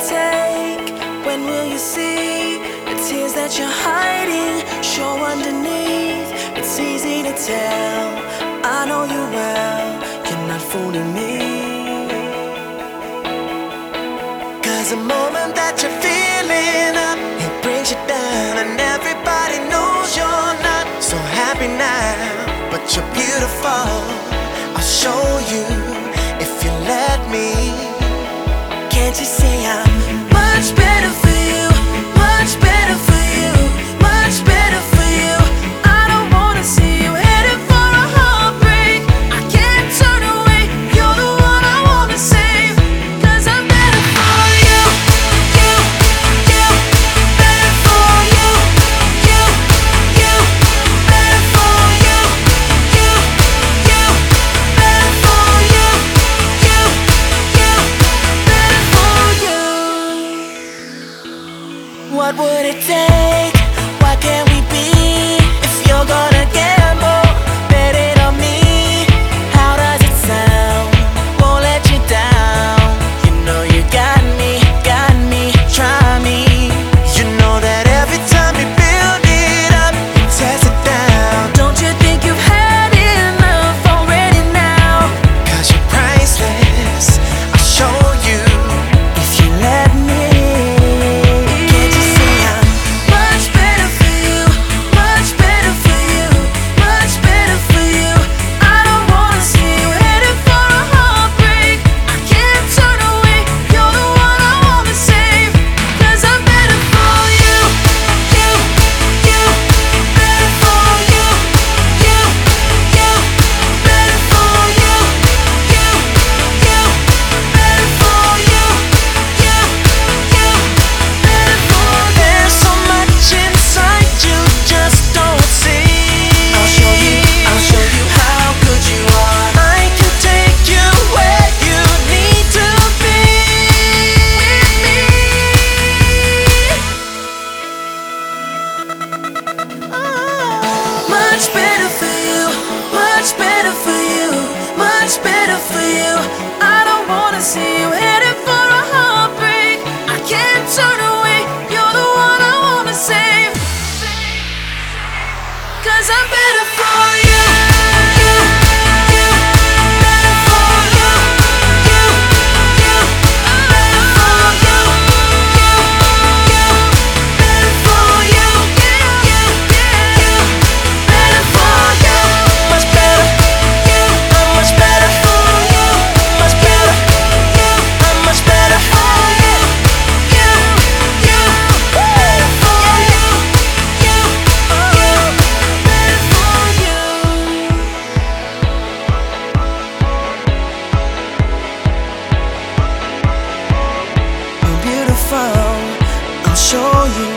take? When will you see the tears that you're hiding show underneath? It's easy to tell, I know you well, you're not fooling me. 'Cause the moment that you're feeling up, it brings you down, and everybody knows you're not so happy now. But you're beautiful, I'll show you if you let me. Can't you see I'm much better for you, much better for you, much better for you? I don't wanna see you headed for a heartbreak. I can't turn away, you're the one I wanna save. 'Cause I'm better for you, you, you, better for you, you, you, better for you, you, you, better for you, you, you, better for you. What would it take? Why can't we be? If you're gonna gamble, bet it on me. How does it sound? Won't let you down. You know you got me, try me. You know that every time you build it up, you tear it down. Don't you think you've had enough already now? 'Cause you're priceless, I'll show you if you let me. Can't you see I'm much better for you, much better for you, much better for you? I don't wanna see you headed for a heartbreak. I can't turn away, you're the one I wanna save. 'Cause I'm better for you, you, you, better for you, you, you, better for you, you, you, better for you, you, you, better for you. There's so much inside you just don't see. I'll show you how good you are. I can take you where you need to be. Much better for you, much better for you, much better for you. I don't wanna see you headed for a heartbreak. I can't turn away, you're the one I wanna save. 'Cause I'm better for you, you, you, better for you, you, you, better for you, you, you, better for you, you, you, you, better for you, much better, you, I'm much better for you, much better, you, I'm much better for you, you, you, better for you, you, you, better for you. You're beautiful, I'll show you